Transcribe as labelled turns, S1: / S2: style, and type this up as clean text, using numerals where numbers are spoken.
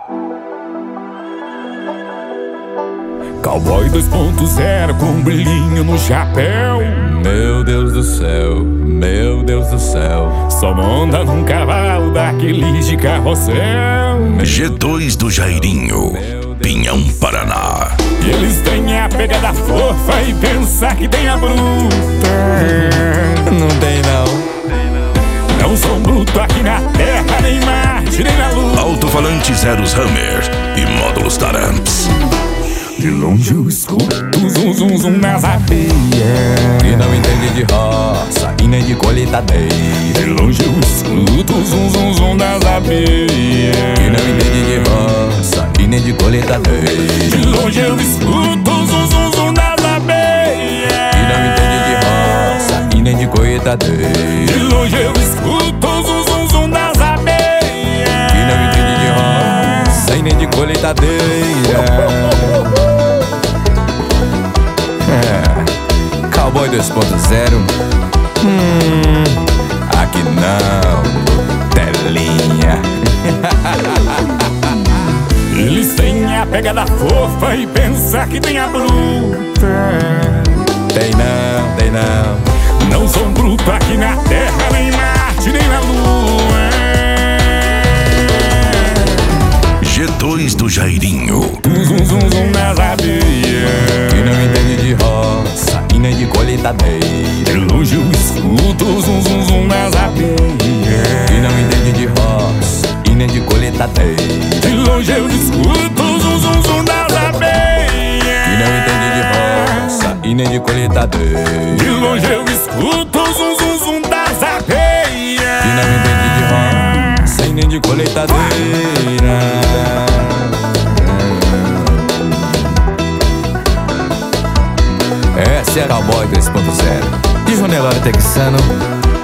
S1: Cowboy 2.0 com um brilhinho no chapéu.
S2: Meu Deus do céu, meu Deus do céu.
S1: Só monta num cavalo daqueles de carrossel.
S3: G2 do Jairinho, Pinhão, Paraná.
S1: Eles têm a pegada fofa e pensar que tem a bruta.
S2: Não tem não.
S1: Não são bruto aqui na terra, nem Marte, nem na lua.
S3: Alto-falante Zeros Hammer e módulos Taramps.
S1: De longe eu escuto zum zum zum nas abelhas.
S2: E não entende de roça e nem de colheitadeira.
S1: De longe eu escuto zum zum zum nas abelhas.
S2: E não entende de roça e nem de colheitadeira.
S1: De longe eu escuto zum zum zum nas abelhas.
S2: E não entende de roça e nem de colheitadeira.
S1: De longe eu escuto zum zum zum nas abelhas.
S2: E não entende de roça e nem de colheitadeira. Cowboy 2.0. Aqui não, telinha.
S1: Eles têm a pegada fofa e pensar que tem a bruta.
S2: Tem não, tem não.
S1: Não são bruto aqui na terra, nem Marte, nem na lua.
S3: G2 do Jairinho.
S1: Zum zum zum nas abelhas.
S2: E não entende de roça e nem de colheitadeira.
S1: De longe eu escuto zum zum zum nas abelhas.
S2: E não entende de roça e nem de colheitadeira.
S1: De longe eu escuto zum zum zum nas abelhas.
S2: E não entende de roça e nem de colheitadeira.
S1: De longe eu escuto zum zum zum das abelhas.
S2: E não entende de roça e nem de colheitadeira. Essa é a Cowboy 2.0 de Jonelório Texano.